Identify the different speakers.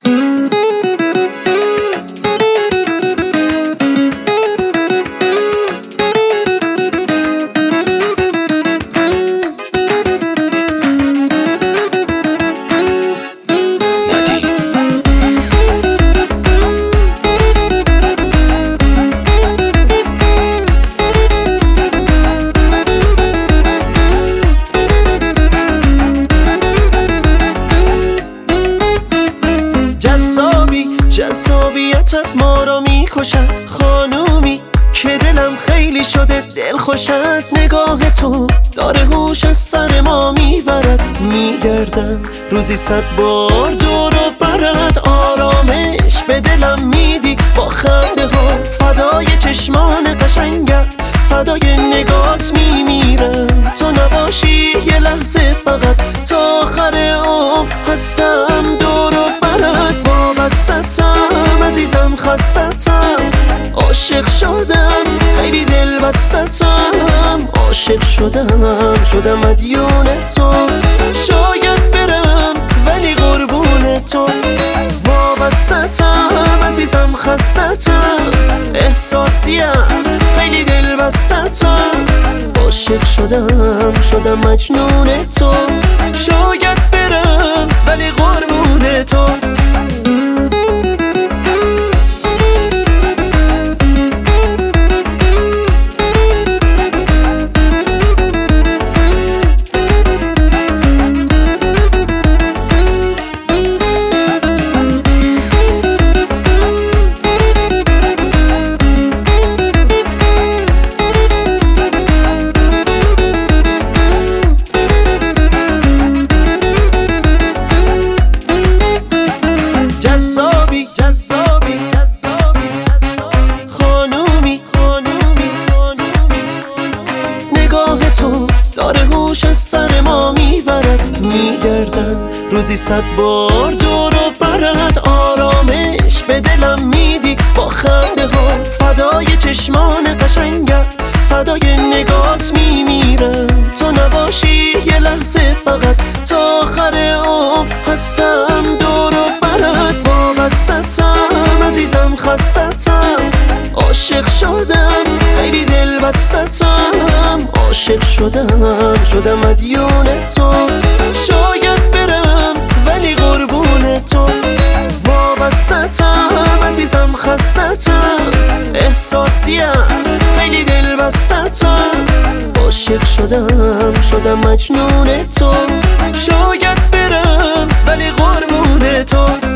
Speaker 1: جذابیتت ما را میکشد، خانومی که دلم خیلی شده دل خوشت. نگاه تو داره هوش از سر ما میبرد، میگردم روزی 100 بار دور و برد. آرامش به دلم میدی با خنده هات، فدای چشمان قشنگت، فدای نگات میمیرم. تو نباشی یه لحظه فقط تا آخر عمر هستم دور و برد. وابستم عزیزم، خستم، عاشق شدم، خیلی دل بستم. عاشق شدم مدیون تو، شاید برم ولی قربون تو. وابستم عزیزم، خستم، احساسیم، خیلی دل بستم. عاشق شدم مجنون تو، شاید برم ولی قربون تو. داره هوش از سر ما میبرد، میگردم روزی 100 بار دور و برد. آرامش به دلم میدی با خنده هات، فدای چشمان قشنگت، فدای نگات میمیرم. تو نباشی یه لحظه فقط تا آخر عمر هستم دور و برد. وابستم عزیزم، خستم، عاشق شدم، خیلی دل بستم. عاشق شدم مدیون تو، شاید برم ولی قربون تو. وابستم عزیزم، خستم، احساسیم، خیلی دل بستم. عاشق شدم مجنون تو، شاید برم ولی قربون تو.